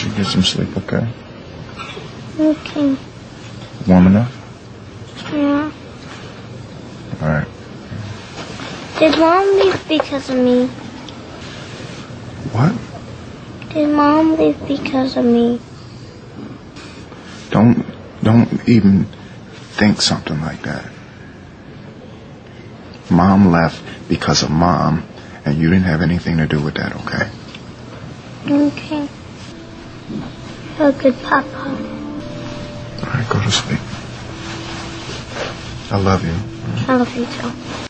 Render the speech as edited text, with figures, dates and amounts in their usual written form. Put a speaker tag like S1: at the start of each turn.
S1: you get some sleep, okay?
S2: Okay.
S1: Warm enough?
S2: Yeah.
S1: All right.
S2: Did Mom leave because of me?
S1: What?
S2: Did Mom leave because of me?
S1: Don't even think something like that. Mom left because of Mom, and you didn't have anything to do with that, okay?
S2: Okay. You're a good papa.
S1: All right, go to sleep. I love you.
S2: I love you too.